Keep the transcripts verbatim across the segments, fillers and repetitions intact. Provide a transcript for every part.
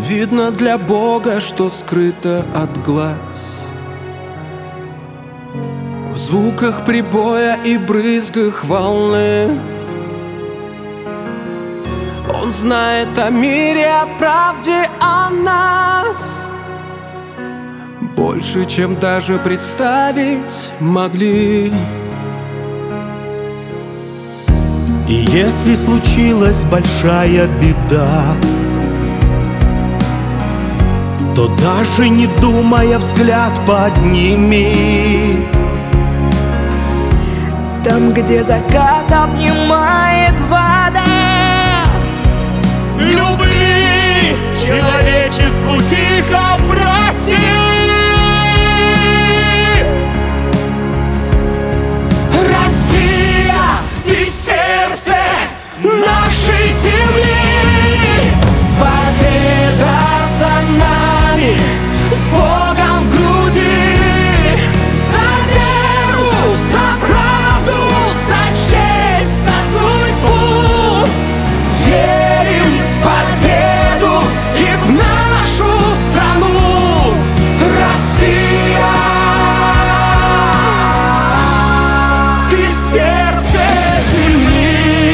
видно для Бога, что скрыто от глаз. В звуках прибоя и брызгах волны Он знает о мире, о правде, о нас больше, чем даже представить могли. И если случилась большая беда, то даже не думая взгляд подними. Там, где закат обнимает вода, любви человечеству тихо проси. Россия, ты сердце нашей земли. Победа за нами, с Богом в груди. За веру, за правду, за честь, за судьбу. Верим в победу и в нашу страну. Россия, ты сердце земли.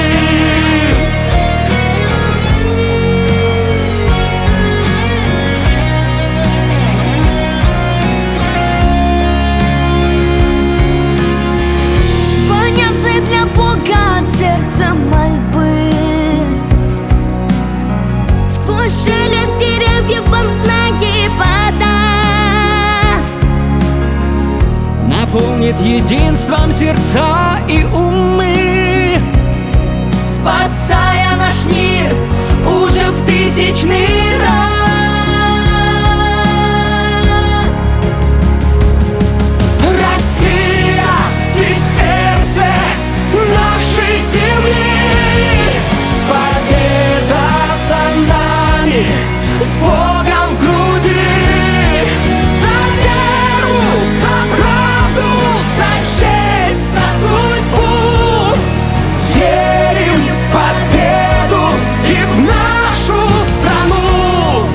понятны для Бога от сердца мольбы. Сквозь шелест деревьев вам знаки подаст, наполнит единством сердца и умы, спасая наш мир уже в тысячный раз. Россия, ты сердце нашей земли. Победа за нами, с Богом в груди. За веру, за правду, за честь, за судьбу. Верим в победу и в нашу страну.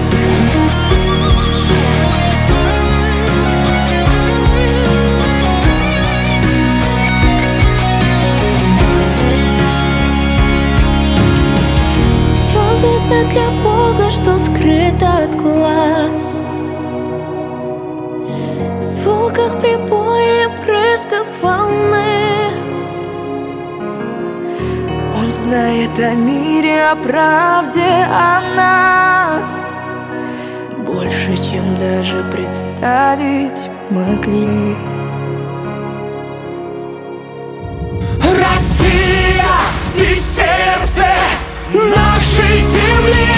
Все видно для Бога, что скрыто от глаз. В звуках прибоя и брызгах волны Он знает о мире, о правде, о нас больше, чем даже представить могли. Россия, ты сердце нашей земли.